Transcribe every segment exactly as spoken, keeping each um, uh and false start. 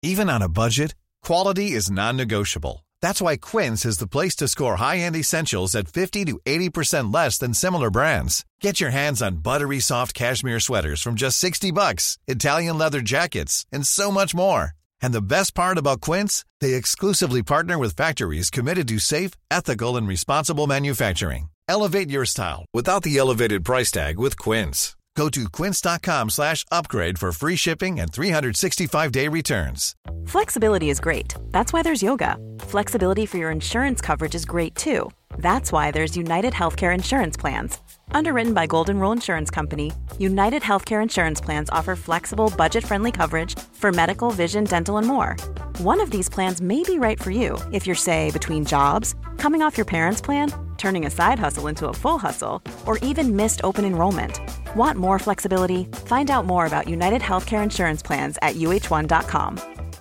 Even on a budget, quality is non-negotiable. That's why Quince is the place to score high-end essentials at fifty to eighty percent less than similar brands. Get your hands on buttery soft cashmere sweaters from just sixty bucks, Italian leather jackets, and so much more. And the best part about Quince, they exclusively partner with factories committed to safe, ethical, and responsible manufacturing. Elevate your style without the elevated price tag with Quince. Go to quince.com slash upgrade for free shipping and three sixty-five day returns. Flexibility is great. That's why there's yoga. Flexibility for your insurance coverage is great too. That's why there's United Healthcare Insurance Plans. Underwritten by Golden Rule Insurance Company, United Healthcare Insurance Plans offer flexible, budget-friendly coverage for medical, vision, dental, and more. One of these plans may be right for you if you're, say, between jobs, coming off your parents' plan, turning a side hustle into a full hustle, or even missed open enrollment. Want more flexibility? Find out more about United Healthcare Insurance Plans at U H one dot com.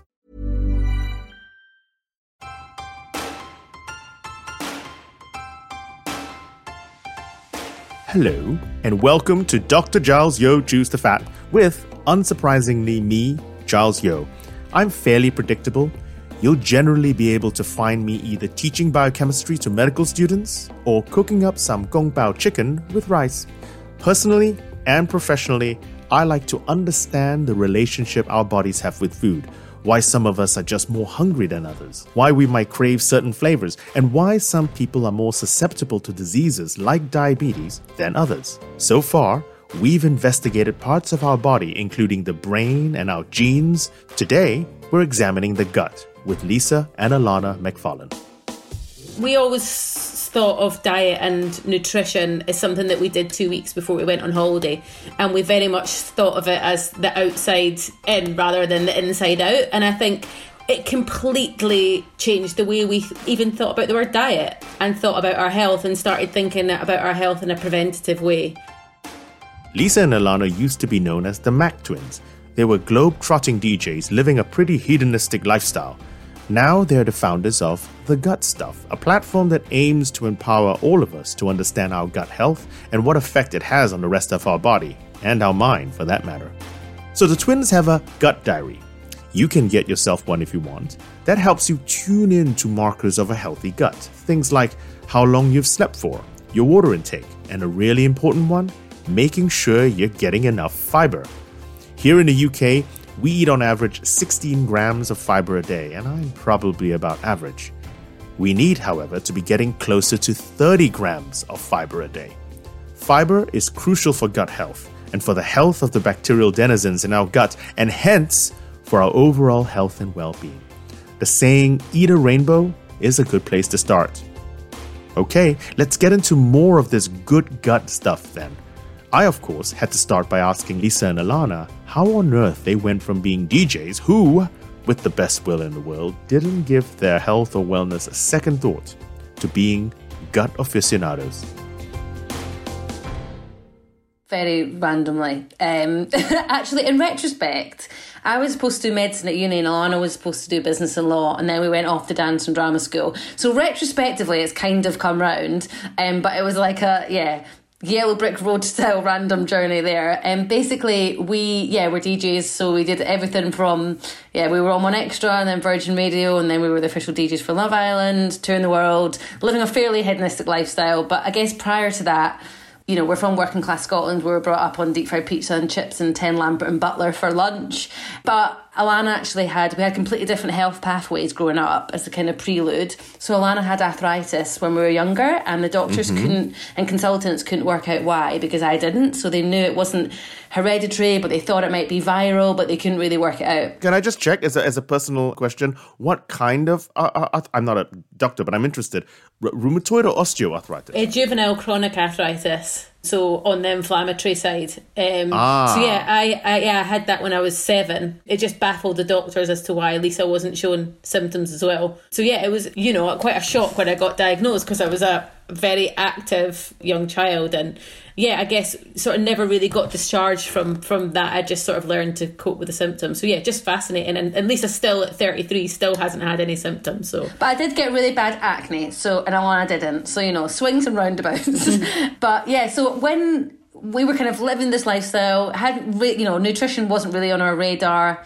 Hello, and welcome to Doctor Giles Yeo Juice the Fat with, unsurprisingly, me, Giles Yeo. I'm fairly predictable. You'll generally be able to find me either teaching biochemistry to medical students or cooking up some Kung Pao chicken with rice. Personally and professionally, I like to understand the relationship our bodies have with food, why some of us are just more hungry than others, why we might crave certain flavors, and why some people are more susceptible to diseases like diabetes than others. So far, we've investigated parts of our body, including the brain and our genes. Today, we're examining the gut with Lisa and Alana McFarlane. We always thought of diet and nutrition as something that we did two weeks before we went on holiday, and we very much thought of it as the outside in rather than the inside out. And I think it completely changed the way we even thought about the word diet and thought about our health and started thinking about our health in a preventative way. Lisa and Alana used to be known as the Mac Twins. They were globe-trotting D Js living a pretty hedonistic lifestyle. Now they're the founders of The Gut Stuff, a platform that aims to empower all of us to understand our gut health and what effect it has on the rest of our body, and our mind for that matter. So the twins have a gut diary. You can get yourself one if you want. That helps you tune in to markers of a healthy gut. Things like how long you've slept for, your water intake, and a really important one, making sure you're getting enough fiber. Here in the U K, we eat on average sixteen grams of fiber a day, and I'm probably about average. We need, however, to be getting closer to thirty grams of fiber a day. Fiber is crucial for gut health and for the health of the bacterial denizens in our gut, and hence for our overall health and well-being. The saying, eat a rainbow, is a good place to start. Okay, let's get into more of this good gut stuff then. I, of course, had to start by asking Lisa and Alana how on earth they went from being D Js who, with the best will in the world, didn't give their health or wellness a second thought, to being gut aficionados. Very randomly. Um, actually, in retrospect, I was supposed to do medicine at uni and Alana was supposed to do business and law, and then we went off to dance and drama school. So retrospectively, it's kind of come round, um, but it was like a, yeah... Yellow Brick Road style random journey there. And um, basically we, yeah, we're D Js, so we did everything from, yeah, we were on One Extra and then Virgin Radio, and then we were the official D Js for Love Island, touring the world, living a fairly hedonistic lifestyle. But I guess prior to that, you know, we're from working class Scotland. We were brought up on deep fried pizza and chips and ten Lambert and Butler for lunch. But Alana actually had, we had completely different health pathways growing up as a kind of prelude. So Alana had arthritis when we were younger, and the doctors mm-hmm. couldn't, and consultants couldn't work out why, because I didn't. So they knew it wasn't hereditary, but they thought it might be viral, but they couldn't really work it out. Can I just check, as a, as a personal question, what kind of, uh, uh, I'm not a doctor, but I'm interested, R- rheumatoid or osteoarthritis? A juvenile chronic arthritis. So on the inflammatory side. Um, ah. So yeah, I, I yeah I had that when I was seven. It just baffled the doctors as to why Lisa wasn't showing symptoms as well. So yeah, it was, you know, quite a shock when I got diagnosed, because I was a very active young child, and yeah, I guess sort of never really got discharged from from that. I just sort of learned to cope with the symptoms. So yeah, just fascinating. And, and Lisa still at thirty-three still hasn't had any symptoms. So, but I did get really bad acne. So and Alana didn't. So you know, swings and roundabouts. Mm-hmm. But yeah, so when we were kind of living this lifestyle, hadn't re- you know, nutrition wasn't really on our radar.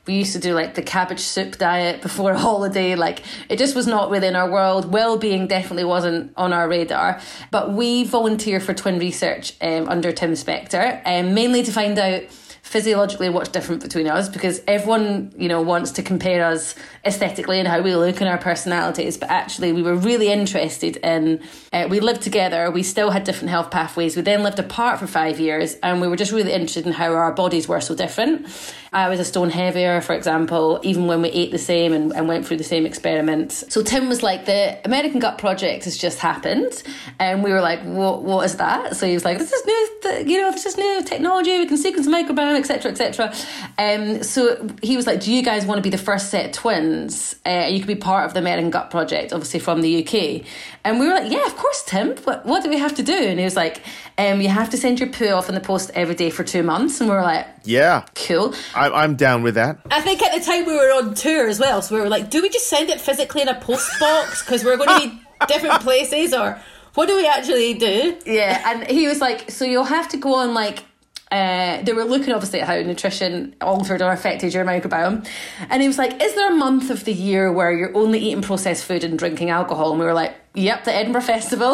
We used to do like the cabbage soup diet before a holiday. Like it just was not really in our world. Well-being definitely wasn't on our radar. But we volunteer for Twin Research um, under Tim Spector, um, mainly to find out physiologically what's different between us, because everyone, you know, wants to compare us aesthetically and how we look and our personalities, but actually we were really interested in uh, we lived together, we still had different health pathways, we then lived apart for five years, and we were just really interested in how our bodies were so different. I was a stone heavier, for example, even when we ate the same and, and went through the same experiments. So Tim was like, the American Gut Project has just happened, and we were like, what what is that? So he was like, this is new, you know, this is new technology, we can sequence the microbiome, etc, etc. Um, so he was like, do you guys want to be the first set of twins? Uh, you could be part of the American Gut Project, obviously from the U K. And we were like, yeah, of course, Tim. What, what do we have to do? And he was like, um, you have to send your poo off in the post every day for two months. And we were like, yeah, cool. I, I'm down with that. I think at the time we were on tour as well, so we were like, do we just send it physically in a post box because we're going to be different places, or what do we actually do? Yeah, and he was like, so you'll have to go on like, Uh, they were looking obviously at how nutrition altered or affected your microbiome, and he was like, is there a month of the year where you're only eating processed food and drinking alcohol? And we were like, yep, the Edinburgh Festival.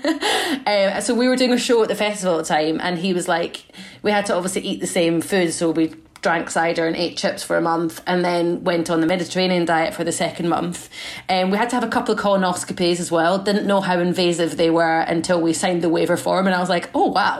um, so we were doing a show at the festival at the time, and he was like, we had to obviously eat the same food, so we drank cider and ate chips for a month, and then went on the Mediterranean diet for the second month. And um, we had to have a couple of colonoscopies as well. Didn't know how invasive they were until we signed the waiver form, and I was like, oh wow.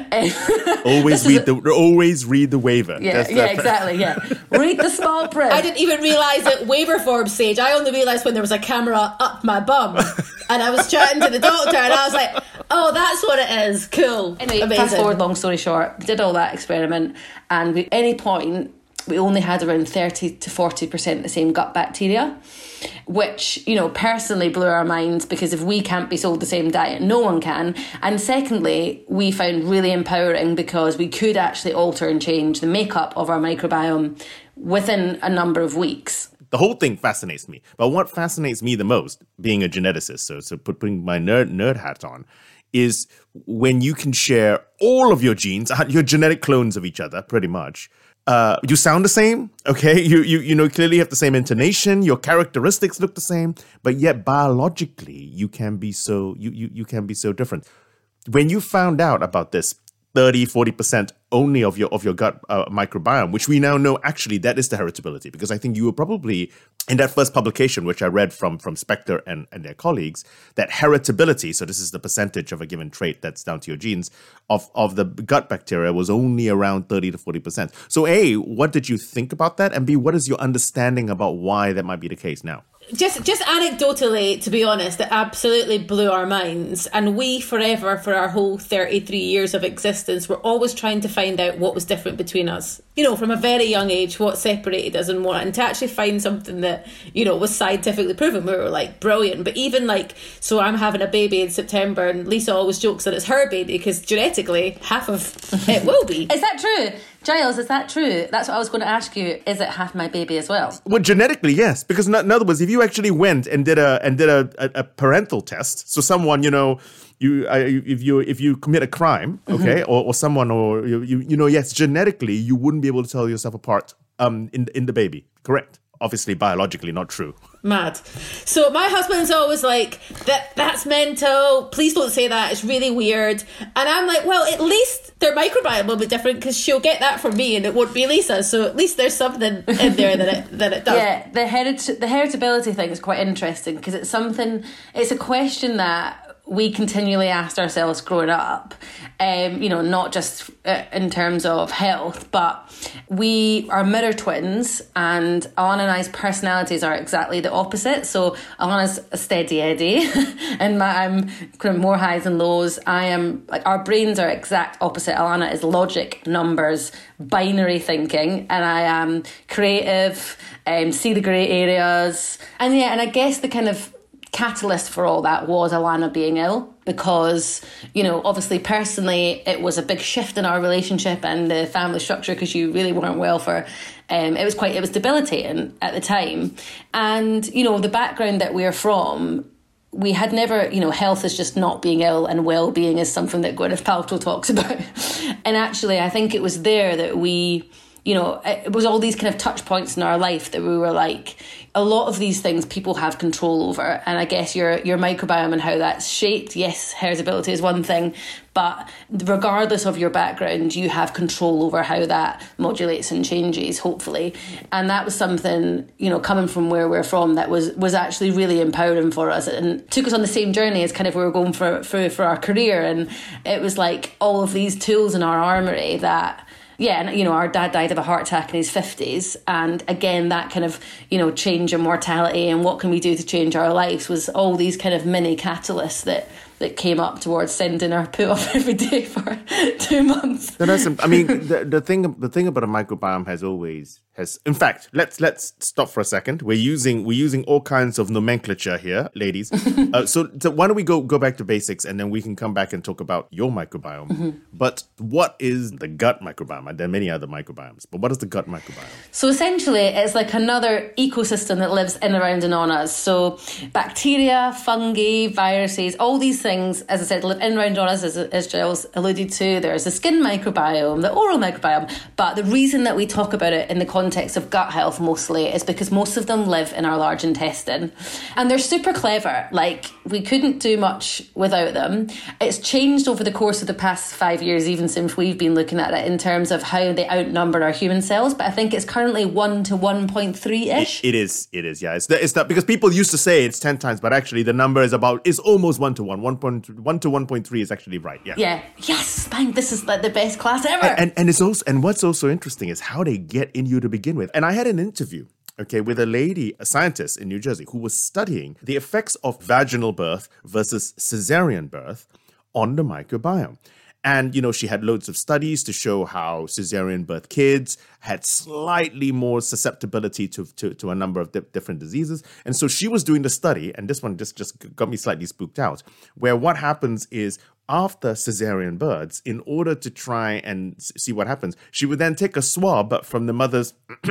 always read the always read the waiver. Yeah, That's yeah, exactly. Yeah, read the small print. I didn't even realise that waiver form stage. I only realised when there was a camera up my bum, and I was chatting to the doctor, and I was like, oh, that's what it is. Cool. Anyway, amazing. Fast forward, long story short, did all that experiment, and at any point we only had around thirty to forty percent the same gut bacteria, which, you know, personally blew our minds, because if we can't be sold the same diet, no one can. And secondly, we found really empowering because we could actually alter and change the makeup of our microbiome within a number of weeks. The whole thing fascinates me. But what fascinates me the most, being a geneticist, so, so put, putting my nerd, nerd hat on, is when you can share all of your genes, your genetic clones of each other, pretty much. Uh, you sound the same, okay? You you you know, clearly have the same intonation. Your characteristics look the same, but yet biologically you can be so you you you can be so different. When you found out about this thirty, forty percent only of your of your gut uh, microbiome, which we now know actually that is the heritability, because I think you were probably in that first publication, which I read from from Spector and, and their colleagues, that heritability, so this is the percentage of a given trait that's down to your genes, of, of the gut bacteria was only around thirty to forty percent. So A, what did you think about that? And B, what is your understanding about why that might be the case now? Just just anecdotally, to be honest, it absolutely blew our minds. And we forever, for our whole thirty-three years of existence, were always trying to find out what was different between us. You know, from a very young age, what separated us and what. And to actually find something that, you know, was scientifically proven, we were like, brilliant. But even like, so I'm having a baby in September, and Lisa always jokes that it's her baby because genetically half of it will be. Is that true? Giles, is that true? That's what I was going to ask you. Is it half my baby as well? Well, genetically, yes. Because in other words, if you actually went and did a and did a, a, a parental test, so someone, you know, you uh, if you if you commit a crime, okay, mm-hmm. or, or someone, or you, you you know, yes, genetically, you wouldn't be able to tell yourself apart um in in the baby. Correct. Obviously, biologically, not true. Mad. So my husband's always like, that that's mental. Please don't say that. It's really weird. And I'm like, well, at least their microbiome will be different because she'll get that from me and it won't be Lisa. So at least there's something in there that it, that it does. Yeah, the, herit- the heritability thing is quite interesting because it's something, it's a question that we continually asked ourselves growing up, um, you know, not just uh, in terms of health, but we are mirror twins, and Alana and I's personalities are exactly the opposite. So Alana's a steady Eddie, and my, I'm kind of more highs and lows. I am, like, our brains are exact opposite. Alana is logic, numbers, binary thinking, and I am creative, um, see the grey areas. And yeah, and I guess the kind of catalyst for all that was Alana being ill, because, you know, obviously personally it was a big shift in our relationship and the family structure because you really weren't well for um it was quite it was debilitating at the time. And, you know, the background that we're from, we had never, you know, health is just not being ill, and well-being is something that Gwyneth Paltrow talks about. And actually I think it was there that we you know, it was all these kind of touch points in our life that we were like, a lot of these things people have control over. And I guess your your microbiome and how that's shaped, yes, heritability is one thing, but regardless of your background, you have control over how that modulates and changes, hopefully. And that was something, you know, coming from where we're from, that was was actually really empowering for us and took us on the same journey as kind of we were going for, for, for our career. And it was like all of these tools in our armoury that, yeah, and, you know, our dad died of a heart attack in his fifties. And again, that kind of, you know, change in mortality and what can we do to change our lives was all these kind of mini catalysts that that came up towards sending our poo off every day for two months. No, that's, I mean, the, the thing the thing about a microbiome has always has. In fact, let's let's stop for a second. We're using we're using all kinds of nomenclature here, ladies. uh, so, so why don't we go go back to basics and then we can come back and talk about your microbiome. Mm-hmm. But what is the gut microbiome? There are many other microbiomes, but what is the gut microbiome? So essentially, it's like another ecosystem that lives in, around, and on us. So bacteria, fungi, viruses, all these things, as I said, live in, around, on us, as, as Giles alluded to. There's the skin microbiome, the oral microbiome. But the reason that we talk about it in the context of gut health mostly is because most of them live in our large intestine. And they're super clever. Like, we couldn't do much without them. It's changed over the course of the past five years, even since we've been looking at it, in terms of how they outnumber our human cells. But I think it's currently one to one point three-ish. It, it is, it is, yeah. It's that, it's that, because people used to say it's ten times, but actually the number is about, is almost one to one. one point one to one point three is actually right, yeah. Yeah. Yes, bang, this is like the best class ever. And, and, and, it's also, and what's also interesting is how they get in you to begin with. And I had an interview, okay, with a lady, a scientist in New Jersey, who was studying the effects of vaginal birth versus cesarean birth on the microbiome. And, you know, she had loads of studies to show how cesarean birth kids had slightly more susceptibility to to, to a number of di- different diseases. And so she was doing the study, and this one just, just got me slightly spooked out, where what happens is after cesarean births, in order to try and see what happens, she would then take a swab from the mother's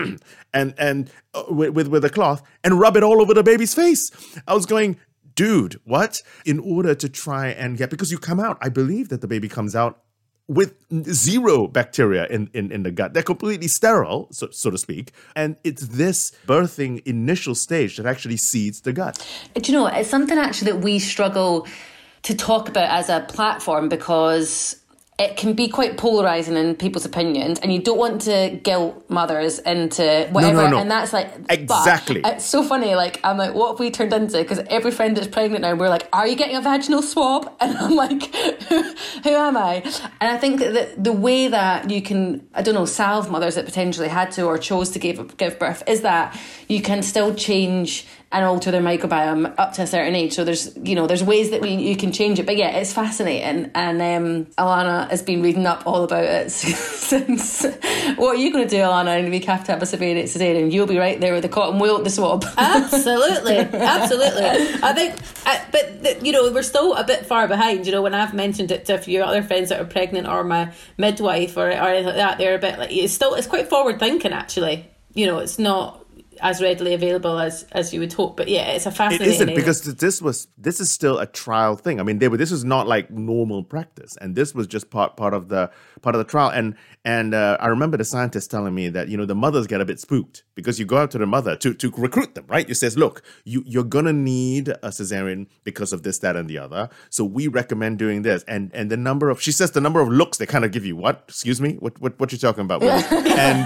and and uh, with, with with a cloth and rub it all over the baby's face. I was going, dude, what? In order to try and get, because you come out, I believe that the baby comes out with zero bacteria in, in, in the gut. They're completely sterile, so, so to speak. And it's this birthing initial stage that actually seeds the gut. Do you know, it's something actually that we struggle to talk about as a platform because it can be quite polarising in people's opinions, and you don't want to guilt mothers into whatever. No, no, no. And that's like, exactly. But it's so funny. Like, I'm like, what have we turned into? Because every friend that's pregnant now, we're like, are you getting a vaginal swab? And I'm like, who, who am I? And I think that the way that you can, I don't know, salve mothers that potentially had to or chose to give give birth is that you can still change and alter their microbiome up to a certain age. So there's, you know, there's ways that we you can change it. But yeah, it's fascinating. And um, Alana has been reading up all about it since. What are you going to do, Alana, and we have to have a cesarean? You'll be right there with the cotton wool at the swab. Absolutely, absolutely. I think, uh, but you know, we're still a bit far behind. You know, when I've mentioned it to a few other friends that are pregnant or my midwife or or anything like that, they're a bit like, it's still, it's quite forward thinking actually. You know, it's not as readily available as as you would hope, but yeah, it's a fascinating. It isn't, area. because this was this is still a trial thing. I mean, they were this is not like normal practice, and this was just part part of the part of the trial. And and uh, I remember the scientist telling me that, you know, the mothers get a bit spooked because you go out to the mother to to recruit them, right? You says, look, you you're gonna need a cesarean because of this, that, and the other. So we recommend doing this. And and the number of she says the number of looks they kind of give you. What? Excuse me? What what what you talking about? and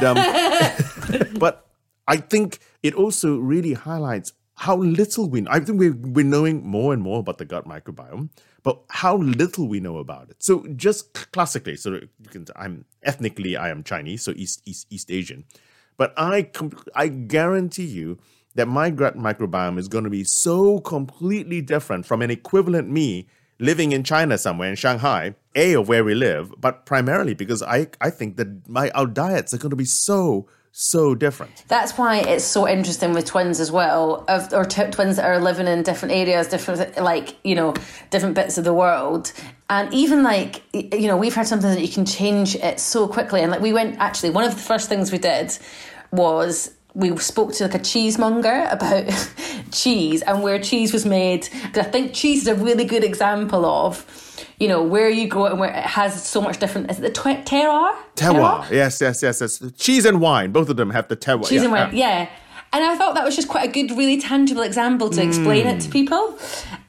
um, but. I think it also really highlights how little we know. I think we're, we're knowing more and more about the gut microbiome, but how little we know about it. So just classically, so you can, I'm ethnically, I am Chinese, so East East East Asian, but I I guarantee you that my gut microbiome is going to be so completely different from an equivalent me living in China somewhere, in Shanghai, A, of where we live, but primarily because I, I think that my our diets are going to be so So different. That's why it's so interesting with twins as well, of, or t- twins that are living in different areas, different, like, you know, different bits of the world. And even like, you know, we've heard something that you can change it so quickly. And like, we went, actually, one of the first things we did was we spoke to like a cheesemonger about cheese and where cheese was made. Because I think cheese is a really good example of, you know, where you grow it and where it has so much different, is it the tw- terroir? Terroir, yes, yes, yes, yes. Cheese and wine, both of them have the terroir. Cheese yeah, and wine, yeah. yeah. And I thought that was just quite a good, really tangible example to explain mm. it to people.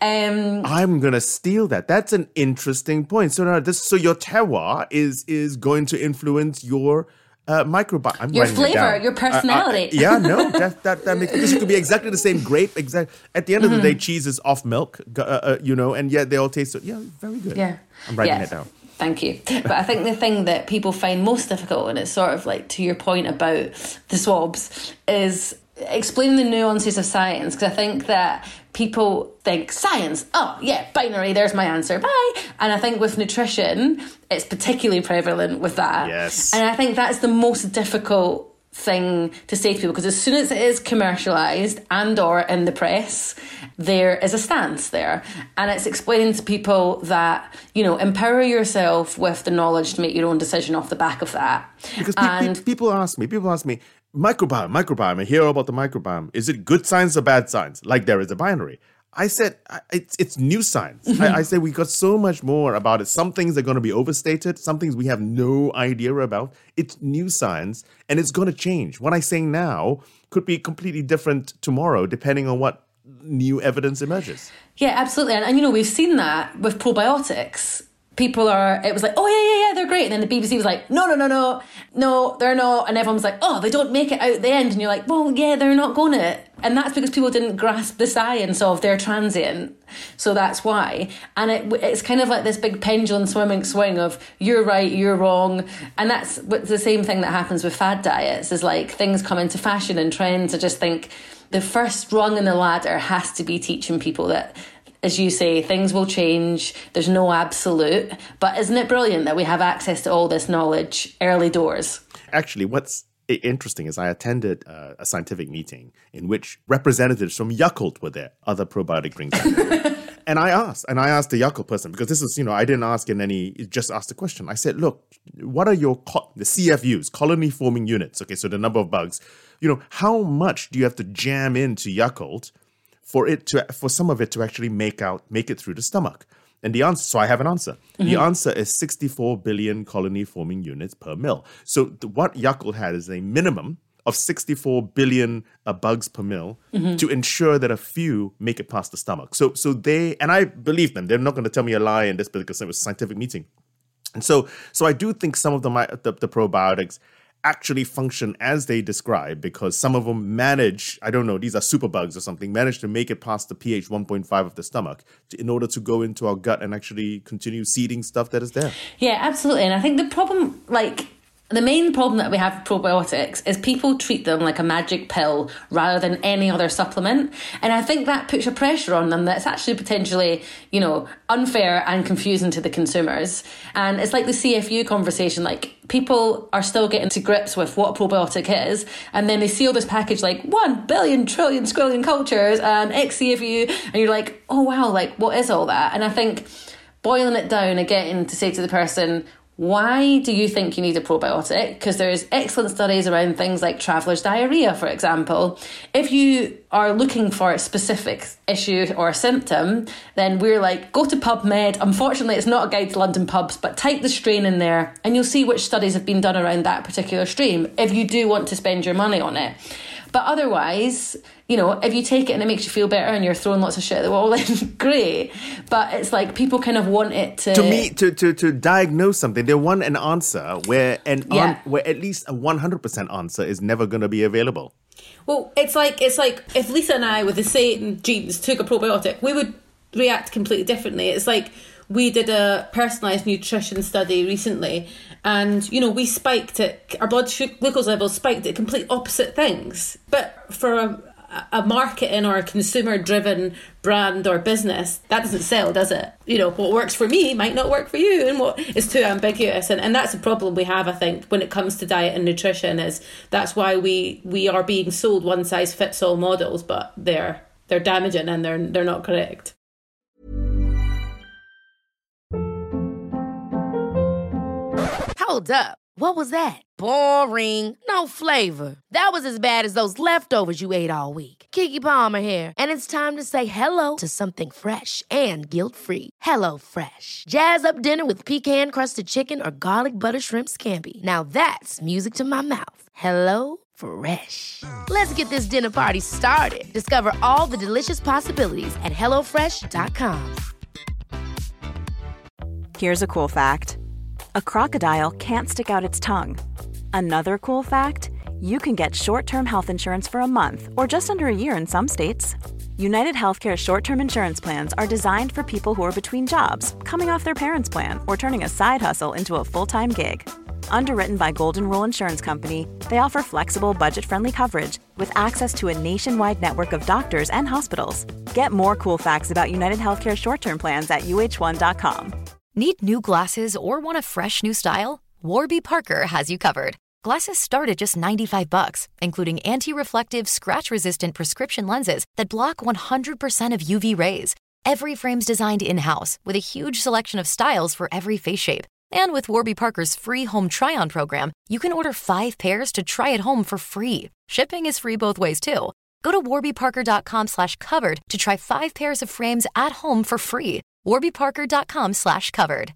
Um, I'm going to steal that. That's an interesting point. So now this, so your terroir is is going to influence your uh, microbiome. I'm your flavour, your personality. Uh, uh, yeah, no, that, that, that makes, because you could be exactly the same grape. Exact. At the end of mm-hmm. the day, cheese is off milk, uh, uh, you know, and yet they all taste so, yeah, very good. Yeah. I'm writing yeah. it down. Thank you. But I think the thing that people find most difficult, and it's sort of like to your point about the swabs, is explaining the nuances of science, because I think that people think science, oh yeah, binary, there's my answer, bye. And I think with nutrition, it's particularly prevalent with that. Yes. And I think that's the most difficult thing to say to people, because as soon as it is commercialised and or in the press, there is a stance there. And it's explaining to people that, you know, empower yourself with the knowledge to make your own decision off the back of that. Because pe- and pe- people ask me, people ask me, microbiome, microbiome, I hear about the microbiome. Is it good science or bad science? Like there is a binary. I said, it's it's new science. Mm-hmm. I, I said we got so much more about it. Some things are going to be overstated. Some things we have no idea about. It's new science, and it's going to change. What I'm saying now could be completely different tomorrow, depending on what new evidence emerges. Yeah, absolutely. And, and you know, we've seen that with probiotics. People are, it was like, oh, yeah, yeah, yeah, they're great. And then the B B C was like, no, no, no, no, no, they're not. And everyone's like, oh, they don't make it out the end. And you're like, well, yeah, they're not going to. And that's because people didn't grasp the science of their transient. So that's why. And it, it's kind of like this big pendulum swimming swing of you're right, you're wrong. And that's the same thing that happens with fad diets, is like things come into fashion and trends. I just think the first rung in the ladder has to be teaching people that, as you say, things will change. There's no absolute. But isn't it brilliant that we have access to all this knowledge early doors? Actually, what's interesting is I attended uh, a scientific meeting in which representatives from Yakult were there, other probiotic drinks. And I asked, and I asked the Yakult person, because this is, you know, I didn't ask in any, just asked the question. I said, look, what are your, co- the C F Us, colony forming units? Okay, so the number of bugs. You know, how much do you have to jam into Yakult for it to, for some of it to actually make out, make it through the stomach? And the answer, so I have an answer. Mm-hmm. The answer is sixty-four billion colony forming units per mil. So the, what Yakult had is a minimum of sixty-four billion uh, bugs per mil mm-hmm. to ensure that a few make it past the stomach. So, so they, and I believe them. They're not going to tell me a lie in this because it was a scientific meeting. And so, so I do think some of the, the, the probiotics actually function as they describe, because some of them manage, I don't know, these are superbugs or something, manage to make it past the pH one point five of the stomach to, in order to go into our gut and actually continue seeding stuff that is there. Yeah, absolutely. And I think the problem, like, the main problem that we have with probiotics is people treat them like a magic pill rather than any other supplement. And I think that puts a pressure on them that's actually potentially, you know, unfair and confusing to the consumers. And it's like the C F U conversation, like people are still getting to grips with what a probiotic is. And then they see all this package like one billion trillion squillion cultures and X C F U. And you're like, oh, wow, like what is all that? And I think boiling it down again to say to the person, why do you think you need a probiotic? Because there's excellent studies around things like traveller's diarrhea, for example. If you are looking for a specific issue or a symptom, then we're like, go to PubMed. Unfortunately, it's not a guide to London pubs, but type the strain in there and you'll see which studies have been done around that particular strain if you do want to spend your money on it. But otherwise, you know, if you take it and it makes you feel better and you're throwing lots of shit at the wall, then great. But it's like people kind of want it to... To me, to, to, to diagnose something, they want an answer where, an yeah. an, where at least a one hundred percent answer is never going to be available. Well, it's like it's like if Lisa and I with the same genes took a probiotic, we would react completely differently. It's like we did a personalised nutrition study recently, and, you know, we spiked it, our blood glucose levels spiked at complete opposite things. But for a, a marketing or a consumer-driven brand or business, that doesn't sell, does it? You know, what works for me might not work for you, and what is too ambiguous. And, and that's a problem we have, I think, when it comes to diet and nutrition, is that's why we, we are being sold one-size-fits-all models, but they're they're damaging and they're they're not correct. Hold up. What was that? Boring. No flavor. That was as bad as those leftovers you ate all week. Keke Palmer here, and it's time to say hello to something fresh and guilt-free. Hello Fresh. Jazz up dinner with pecan-crusted chicken or garlic butter shrimp scampi. Now that's music to my mouth. Hello Fresh. Let's get this dinner party started. Discover all the delicious possibilities at hello fresh dot com. Here's a cool fact. A crocodile can't stick out its tongue. Another cool fact, you can get short-term health insurance for a month or just under a year in some states. United Healthcare short-term insurance plans are designed for people who are between jobs, coming off their parents' plan, or turning a side hustle into a full-time gig. Underwritten by Golden Rule Insurance Company, they offer flexible, budget-friendly coverage with access to a nationwide network of doctors and hospitals. Get more cool facts about United Healthcare short-term plans at U H one dot com. Need new glasses or want a fresh new style? Warby Parker has you covered. Glasses start at just ninety-five bucks, including anti-reflective, scratch-resistant prescription lenses that block one hundred percent of U V rays. Every frame's designed in-house with a huge selection of styles for every face shape. And with Warby Parker's free home try-on program, you can order five pairs to try at home for free. Shipping is free both ways, too. Go to warbyparker.com slash covered to try five pairs of frames at home for free. warbyparker.com slash covered.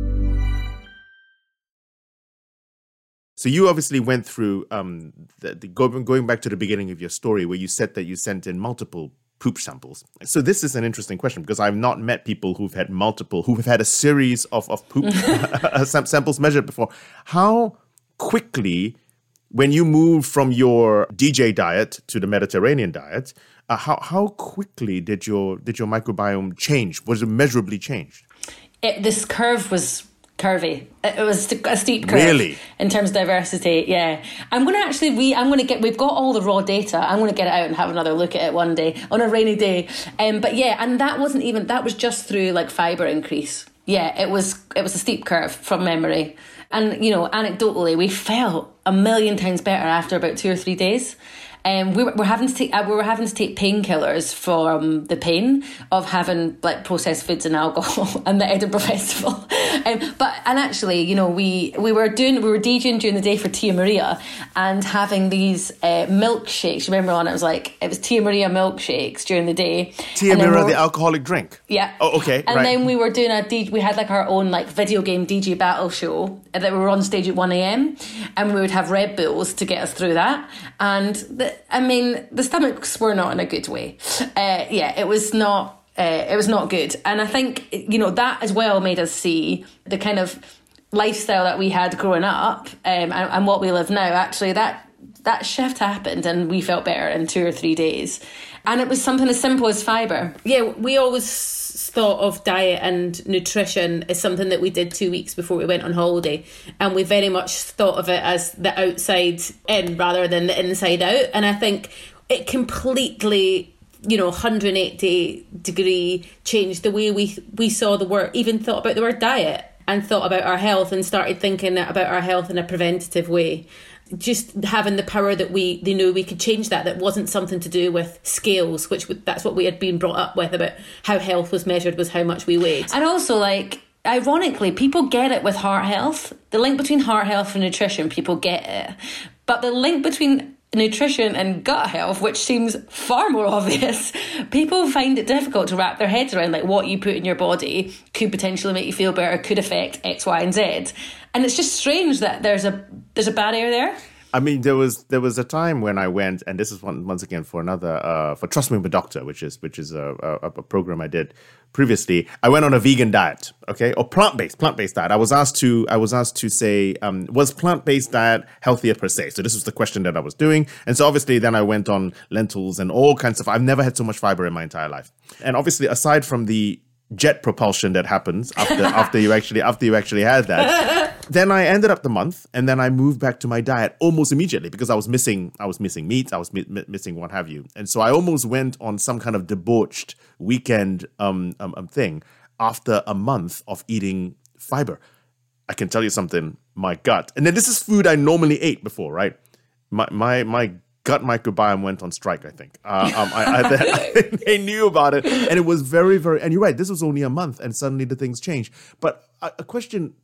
So you obviously went through, um, the, the, going, going back to the beginning of your story where you said that you sent in multiple poop samples. So this is an interesting question because I've not met people who've had multiple, who have had a series of, of poop samples measured before. How quickly, when you moved from your D J diet to the Mediterranean diet, uh, how how quickly did your did your microbiome change? Was it measurably changed? It, this curve was curvy. It was a steep curve. Really? In terms of diversity, yeah. I'm going to actually, we, I'm going to get, we've got all the raw data. I'm going to get it out and have another look at it one day, on a rainy day. Um, but yeah, and that wasn't even, that was just through like fibre increase. Yeah, it was, it was a steep curve from memory. And, you know, anecdotally, we felt a million times better after about two or three days. Um, we were, we're having to take uh, we were having to take painkillers from the pain of having like processed foods and alcohol and the Edinburgh Festival. Um, but and actually, you know, we we were doing we were DJing during the day for Tia Maria and having these uh, milkshakes. Remember, on it was like it was Tia Maria milkshakes during the day. Tia Maria, the alcoholic drink. Yeah. Oh, okay. And right. then we were doing a D- we had like our own like video game D J battle show that we were on stage at one a.m. and we would have Red Bulls to get us through that. And the, I mean, the stomachs were not in a good way. Uh, yeah, it was not. Uh, it was not good. And I think, you know, that as well made us see the kind of lifestyle that we had growing up um, and, and what we live now. Actually, that that shift happened and we felt better in two or three days. And it was something as simple as fibre. Yeah, we always thought of diet and nutrition as something that we did two weeks before we went on holiday. And we very much thought of it as the outside in rather than the inside out. And I think it completely, you know, one hundred eighty degree changed the way we we saw the word, even thought about the word diet and thought about our health and started thinking about our health in a preventative way. Just having the power that we they knew we could change that, that wasn't something to do with scales, which that's what we had been brought up with, about how health was measured was how much we weighed. And also, like, ironically, people get it with heart health. The link between heart health and nutrition, people get it. But the link between nutrition and gut health, which seems far more obvious, people find it difficult to wrap their heads around, like, what you put in your body could potentially make you feel better, could affect X, Y, and Z. And it's just strange that there's a there's a barrier there. I mean, there was there was a time when I went, and this is one, once again for another uh, for Trust Me, I'm a Doctor, which is which is a, a, a program I did previously. I went on a vegan diet, okay, or plant based plant based diet. I was asked to I was asked to say, um, was plant based diet healthier per se? So this was the question that I was doing, and so obviously then I went on lentils and all kinds of. I've never had so much fiber in my entire life, and obviously aside from the jet propulsion that happens after after you actually after you actually had that. Then I ended up the month, and then I moved back to my diet almost immediately because I was missing I was missing meat, I was mi- mi- missing what have you, and so I almost went on some kind of debauched weekend um, um um thing after a month of eating fiber. I can tell you something, my gut, and then this is food I normally ate before, right? My my my. gut microbiome went on strike, I think. Uh, um, I, I, I, they knew about it. And it was very, very... And you're right, this was only a month and suddenly the things changed. But a, a question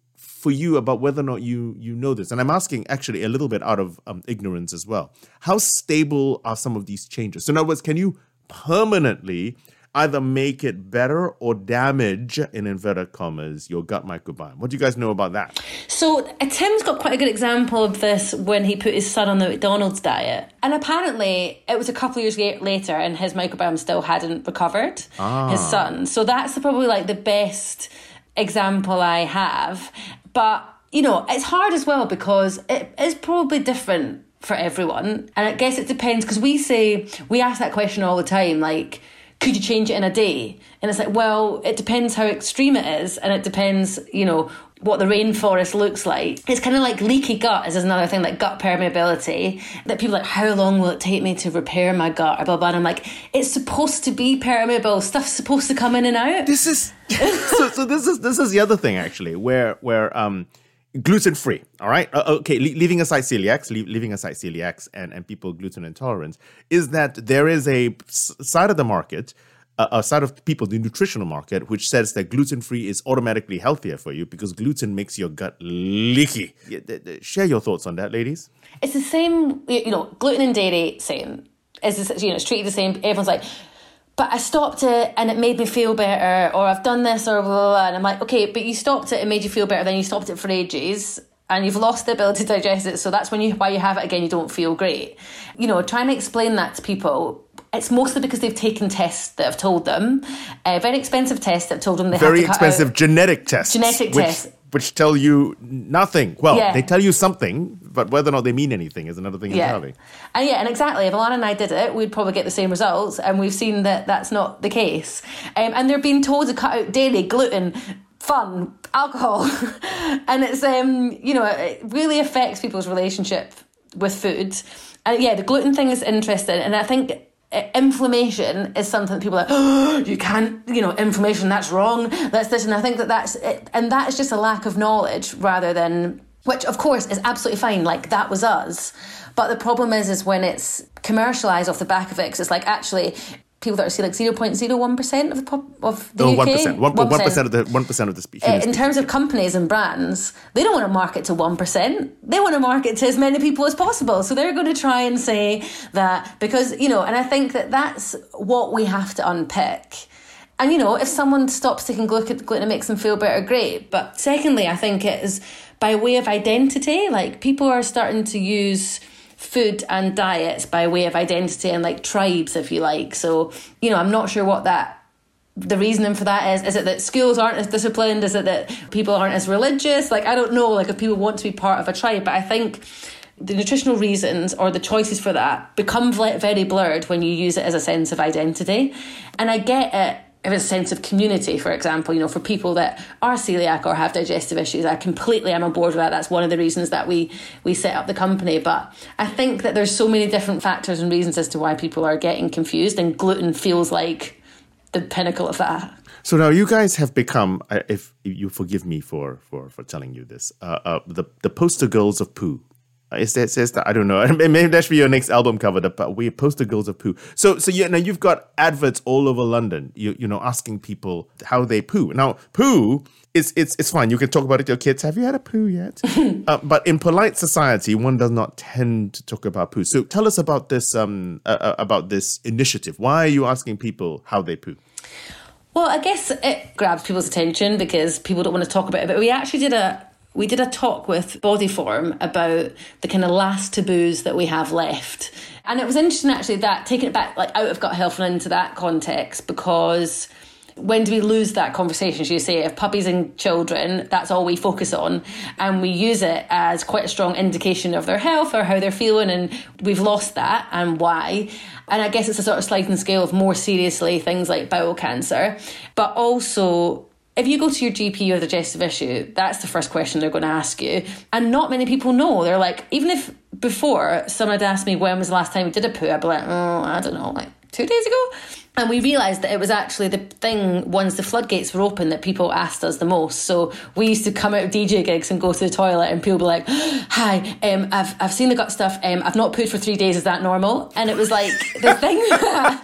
for you about whether or not you you know this, and I'm asking actually a little bit out of um, ignorance as well. How stable are some of these changes? So in other words, can you permanently either make it better or damage, in inverted commas, your gut microbiome? What do you guys know about that? So uh, Tim's got quite a good example of this when he put his son on the McDonald's diet. And apparently it was a couple of years later and his microbiome still hadn't recovered, ah. his son. So that's probably like the best example I have. But, you know, it's hard as well because it is probably different for everyone. And I guess it depends because we say, we ask that question all the time, like, could you change it in a day? And it's like, well, it depends how extreme it is. And it depends, you know, what the rainforest looks like. It's kind of like leaky gut is another thing, like gut permeability, that people are like, how long will it take me to repair my gut? Or blah, blah. And I'm like, it's supposed to be permeable. Stuff's supposed to come in and out. This is, so, so this is, this is the other thing actually, where, where, um, gluten-free, all right? Uh, okay, le- leaving aside celiacs, le- leaving aside celiacs and, and people gluten intolerance, is that there is a s- side of the market, uh, a side of people, the nutritional market, which says that gluten-free is automatically healthier for you because gluten makes your gut leaky. Yeah, th- th- share your thoughts on that, ladies. It's the same, you know, gluten and dairy, same. It's, you know, it's treated the same. Everyone's like, but I stopped it and it made me feel better, or I've done this, or blah, blah, blah. And I'm like, okay, but you stopped it and made you feel better, then you stopped it for ages and you've lost the ability to digest it. So that's when you why you have it again, you don't feel great. You know, trying to explain that to people, it's mostly because they've taken tests that have told them, uh, very expensive tests that have told them they very have to expensive cut out genetic tests. Genetic which, tests. Which tell you nothing. Well, yeah. they tell you something, but whether or not they mean anything is another thing yeah. entirely. And yeah, and exactly, if Alana and I did it, we'd probably get the same results, and we've seen that that's not the case. Um, and they're being told to cut out dairy, gluten, fun, alcohol. And it's, um, you know, it really affects people's relationship with food. And yeah, the gluten thing is interesting, and I think inflammation is something that people are like, oh, you can't, you know, inflammation, that's wrong, that's this. And I think that that's it. And that is just a lack of knowledge rather than, which of course is absolutely fine. Like that was us. But the problem is, is when it's commercialised off the back of it, because it's like actually people that are seeing like zero point zero one percent of the pop, of the oh, U K. one percent. one percent of the one percent of the species. Uh, in terms of companies and brands, they don't want to market to one percent. They want to market to as many people as possible. So they're going to try and say that because, you know, and I think that that's what we have to unpick. And, you know, if someone stops taking gluten, gluten, it makes them feel better, great. But secondly, I think it is by way of identity. Like people are starting to use food and diets by way of identity and like tribes, if you like. So, you know, I'm not sure what that, the reasoning for that is. Is it that schools aren't as disciplined? Is it that people aren't as religious? Like, I don't know, like if people want to be part of a tribe, but I think the nutritional reasons or the choices for that become very blurred when you use it as a sense of identity. And I get it. If it's a sense of community, for example, you know, for people that are celiac or have digestive issues, I completely am on board with that. That's one of the reasons that we we set up the company. But I think that there's so many different factors and reasons as to why people are getting confused, and gluten feels like the pinnacle of that. So now you guys have become, if you forgive me for for, for telling you this, uh, uh, the the poster girls of poo. Is that says that I don't know. Maybe that should be your next album cover. But we poster girls of poo. So so yeah, now you've got adverts all over London. You you know asking people how they poo. Now poo is it's it's fine. You can talk about it to your kids. Have you had a poo yet? uh, but in polite society, one does not tend to talk about poo. So tell us about this um uh, about this initiative. Why are you asking people how they poo? Well, I guess it grabs people's attention because people don't want to talk about it. But we actually did a. We did a talk with Bodyform about the kind of last taboos that we have left. And it was interesting actually that taking it back like out of gut health and into that context, because when do we lose that conversation? So you say if puppies and children, that's all we focus on, and we use it as quite a strong indication of their health or how they're feeling, and we've lost that and why. And I guess it's a sort of sliding scale of more seriously things like bowel cancer, but also if you go to your G P with a digestive issue, that's the first question they're going to ask you. And not many people know. They're like, even if before someone had asked me when was the last time we did a poo, I'd be like, oh, I don't know, like two days ago. And we realised that it was actually the thing, once the floodgates were open, that people asked us the most. So we used to come out of D J gigs and go to the toilet and people were like, hi, um, I've I've seen the gut stuff, um, I've not pooed for three days, is that normal? And it was like the thing that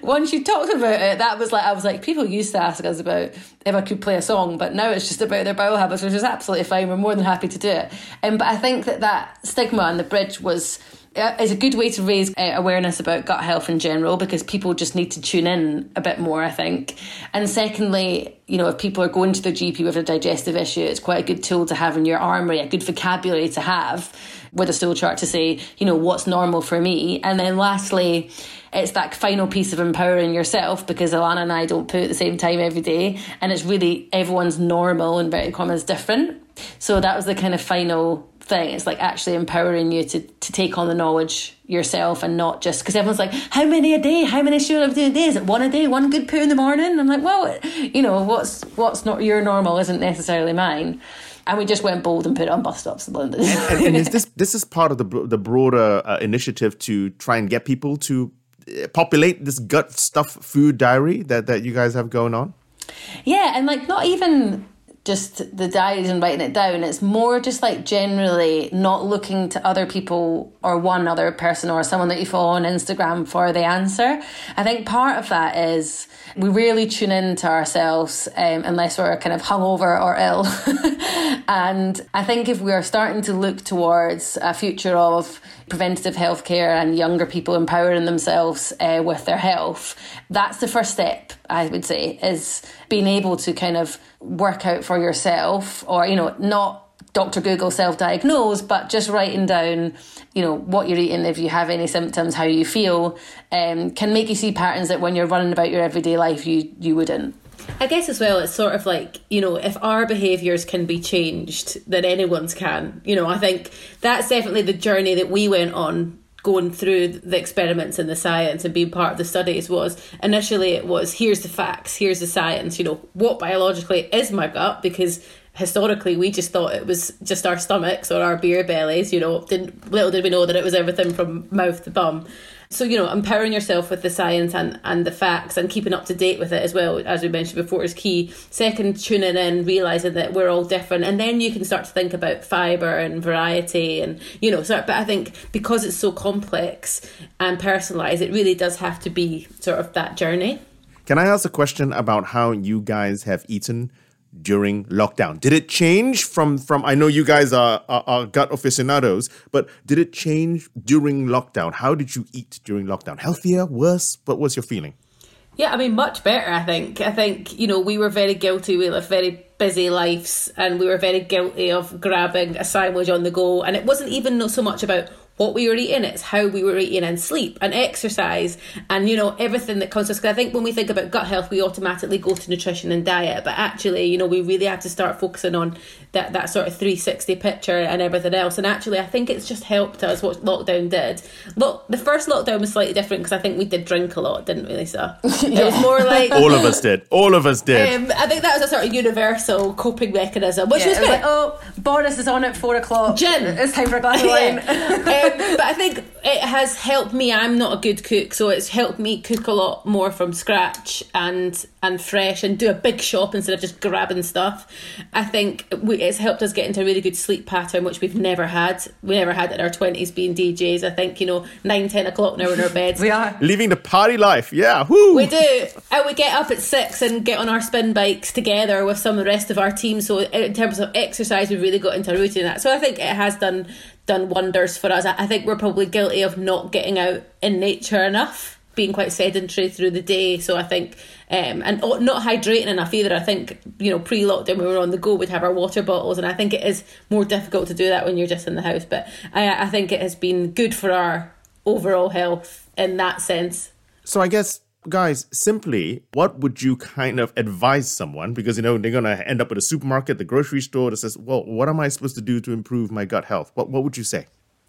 once you talked about it, that was like, I was like, people used to ask us about if I could play a song, but now it's just about their bowel habits, which is absolutely fine. We're more than happy to do it. Um, but I think that that stigma on the bridge was uh, is a good way to raise uh, awareness about gut health in general, because people just need to tune in a bit more, I think. And secondly, you know, if people are going to their G P with a digestive issue, it's quite a good tool to have in your armoury, a good vocabulary to have with a stool chart to say, you know, what's normal for me. And then lastly, it's that final piece of empowering yourself, because Alana and I don't poo at the same time every day, and it's really everyone's normal, inverted commas, different. So that was the kind of final thing. It's like actually empowering you to, to take on the knowledge yourself, and not just, because everyone's like, how many a day? How many should I do a day? Is it one a day? One good poo in the morning? I'm like, well, you know, what's what's not your normal isn't necessarily mine. And we just went bold and put it on bus stops in London. and, and is this this is part of the the broader uh, initiative to try and get people to populate this gut stuff food diary that, that you guys have going on? Yeah, and like not even just the diaries and writing it down. It's more just like generally not looking to other people or one other person or someone that you follow on Instagram for the answer. I think part of that is we rarely tune in to ourselves um, unless we're kind of hungover or ill. And I think if we are starting to look towards a future of preventative healthcare and younger people empowering themselves uh, with their health, that's the first step, I would say, is being able to kind of work out for yourself, or, you know, not Doctor Google self-diagnose, but just writing down, you know, what you're eating, if you have any symptoms, how you feel, um, can make you see patterns that when you're running about your everyday life, you, you wouldn't. I guess as well, it's sort of like, you know, if our behaviours can be changed, then anyone's can. You know, I think that's definitely the journey that we went on, going through the experiments and the science and being part of the studies. Was initially it was, here's the facts, here's the science, you know, what biologically is my gut, because historically we just thought it was just our stomachs or our beer bellies, you know, didn't little did we know that it was everything from mouth to bum. So, you know, empowering yourself with the science and, and the facts and keeping up to date with it as well, as we mentioned before, is key. Second, tuning in, realising that we're all different. And then you can start to think about fibre and variety and, you know, sort of, but I think because it's so complex and personalised, it really does have to be sort of that journey. Can I ask a question about how you guys have eaten during lockdown? Did it change from, from I know you guys are, are, are gut aficionados, but did it change during lockdown? How did you eat during lockdown? Healthier, worse? What was your feeling? Yeah, I mean, much better, I think. I think, you know, we were very guilty. We lived very busy lives and we were very guilty of grabbing a sandwich on the go. And it wasn't even so much about what we were eating, it's how we were eating, and sleep and exercise and, you know, everything that comes to us. Because I think when we think about gut health, we automatically go to nutrition and diet, but actually, you know, we really have to start focusing on that, that sort of three sixty picture and everything else. And actually, I think it's just helped us what lockdown did. Look, the first lockdown was slightly different because I think we did drink a lot, didn't we, Lisa? Yeah. It was more like... All of us did. All of us did. Um, I think that was a sort of universal coping mechanism, which yeah, was good. Like, oh, Boris is on at four o'clock. Gin. It's time for a glass of wine. Yeah. um, but I think it has helped me. I'm not a good cook, so it's helped me cook a lot more from scratch and and fresh, and do a big shop instead of just grabbing stuff. I think we, it's helped us get into a really good sleep pattern, which we've never had. We never had it in our twenties being D Js. I think, you know, nine, ten o'clock now in our beds. We are. Living the party life, yeah, whoo! We do. And we get up at six and get on our spin bikes together with some of the rest of our team. So in terms of exercise, we've really got into a routine of that. So I think it has done done wonders for us. I think we're probably guilty of not getting out in nature enough, being quite sedentary through the day. So I think, um, and not hydrating enough either. I think, you know, pre-lockdown when we were on the go, we'd have our water bottles, and I think it is more difficult to do that when you're just in the house. But I, I think it has been good for our overall health in that sense. So I guess, guys, simply, what would you kind of advise someone? Because, you know, they're going to end up at a supermarket, the grocery store that says, well, what am I supposed to do to improve my gut health? What What would you say?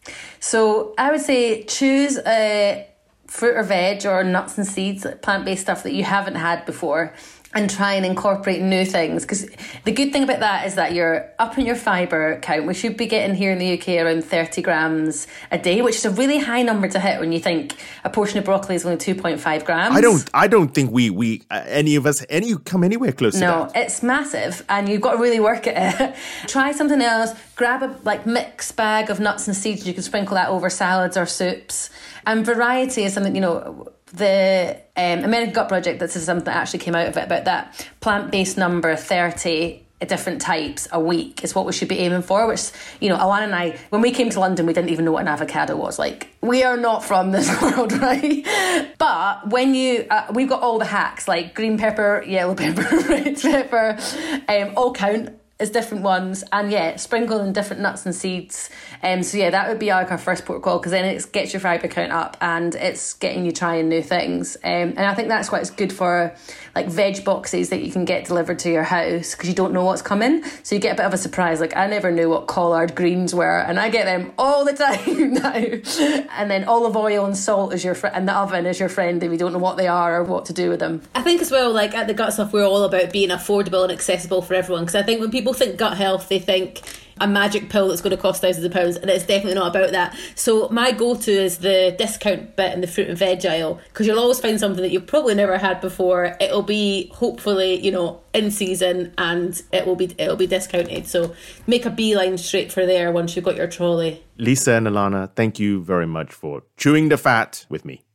So I would say choose a fruit or veg or nuts and seeds, plant-based stuff that you haven't had before, and try and incorporate new things. Because the good thing about that is that you're up in your fibre count. We should be getting here in the U K around thirty grams a day, which is a really high number to hit when you think a portion of broccoli is only two point five grams. I don't I don't think we, we uh, any of us, any come anywhere close no, to that. No, it's massive, and you've got to really work at it. Try something else. Grab a like mixed bag of nuts and seeds. You can sprinkle that over salads or soups. And variety is something, you know, the um, American Gut Project, this is something that actually came out of it, about that plant-based number thirty different types a week is what we should be aiming for, which, you know, Alana and I, when we came to London, we didn't even know what an avocado was. Like, we are not from this world, right? But when you, uh, we've got all the hacks, like green pepper, yellow pepper, red pepper, um, all count as different ones, and yeah, sprinkled in different nuts and seeds. Um, so yeah, that would be like our first protocol, because then it gets your fibre count up and it's getting you trying new things. Um, and I think that's why it's good for like veg boxes that you can get delivered to your house, because you don't know what's coming. So you get a bit of a surprise. Like, I never knew what collard greens were, and I get them all the time now. And then olive oil and salt is your fr- and the oven is your friend if you don't know what they are or what to do with them. I think as well, like at the Gut Stuff, we're all about being affordable and accessible for everyone, because I think when people think gut health, they think a magic pill that's going to cost thousands of pounds, and it's definitely not about that. So my go-to is the discount bit in the fruit and veg aisle, because you'll always find something that you've probably never had before. It'll be hopefully, you know, in season, and it will be it'll be discounted. So make a beeline straight for there once you've got your trolley. Lisa and Alana, thank you very much for chewing the fat with me.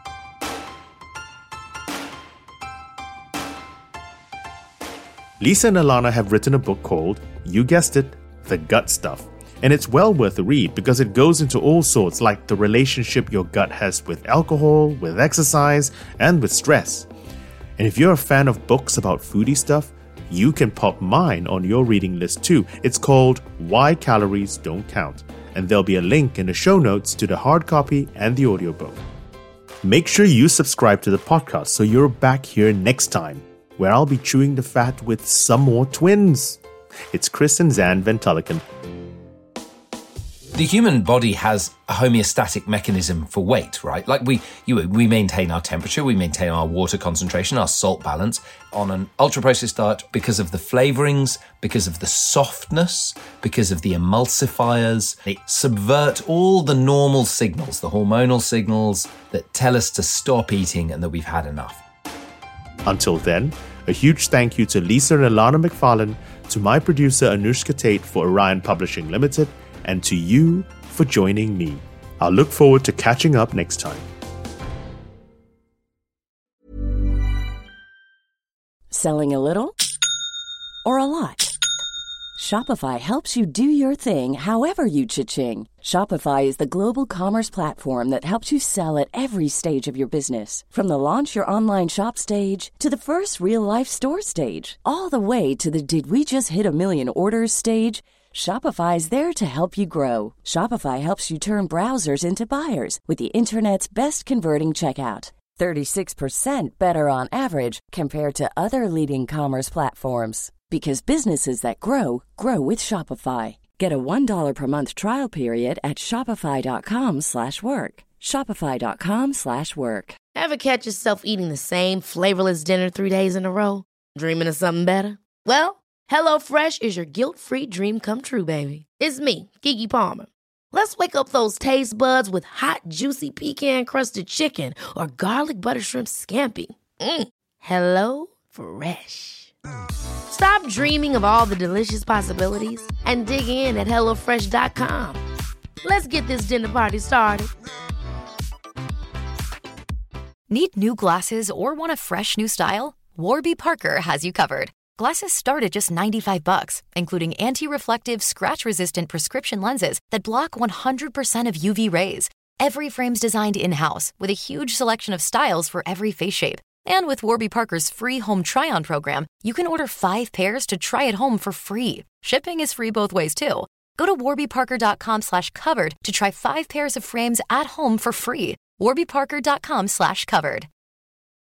Lisa and Alana have written a book called, you guessed it, The Gut Stuff. And it's well worth a read because it goes into all sorts, like the relationship your gut has with alcohol, with exercise, and with stress. And if you're a fan of books about foodie stuff, you can pop mine on your reading list too. It's called Why Calories Don't Count. And there'll be a link in the show notes to the hard copy and the audiobook. Make sure you subscribe to the podcast so you're back here next time, where I'll be chewing the fat with some more twins. It's Chris and Zan Van Tulleken. The human body has a homeostatic mechanism for weight, right? Like we you, we maintain our temperature, we maintain our water concentration, our salt balance on an ultra-processed diet because of the flavorings, because of the softness, because of the emulsifiers. They subvert all the normal signals, the hormonal signals that tell us to stop eating and that we've had enough. Until then, a huge thank you to Lisa and Alana McFarlane, to my producer Anushka Tate for Orion Publishing Limited, and to you for joining me. I'll look forward to catching up next time. Selling a little or a lot? Shopify helps you do your thing however you cha-ching. Shopify is the global commerce platform that helps you sell at every stage of your business. From the launch your online shop stage to the first real-life store stage, all the way to the did we just hit a million orders stage. Shopify is there to help you grow. Shopify helps you turn browsers into buyers with the internet's best converting checkout. thirty-six percent better on average compared to other leading commerce platforms. Because businesses that grow, grow with Shopify. Get a one dollar per month trial period at shopify.com slash work. Shopify.com slash work. Ever catch yourself eating the same flavorless dinner three days in a row? Dreaming of something better? Well, HelloFresh is your guilt-free dream come true, baby. It's me, Keke Palmer. Let's wake up those taste buds with hot, juicy pecan-crusted chicken or garlic butter shrimp scampi. Mm. Hello Fresh. Stop dreaming of all the delicious possibilities and dig in at hello fresh dot com. Let's get this dinner party started. Need new glasses or want a fresh new style? Warby Parker has you covered. Glasses start at just ninety-five bucks, including anti-reflective, scratch-resistant prescription lenses that block one hundred percent of U V rays. Every frame's designed in-house with a huge selection of styles for every face shape. And with Warby Parker's free home try-on program, you can order five pairs to try at home for free. Shipping is free both ways, too. Go to warbyparker.com slash covered to try five pairs of frames at home for free. warbyparker.com slash covered.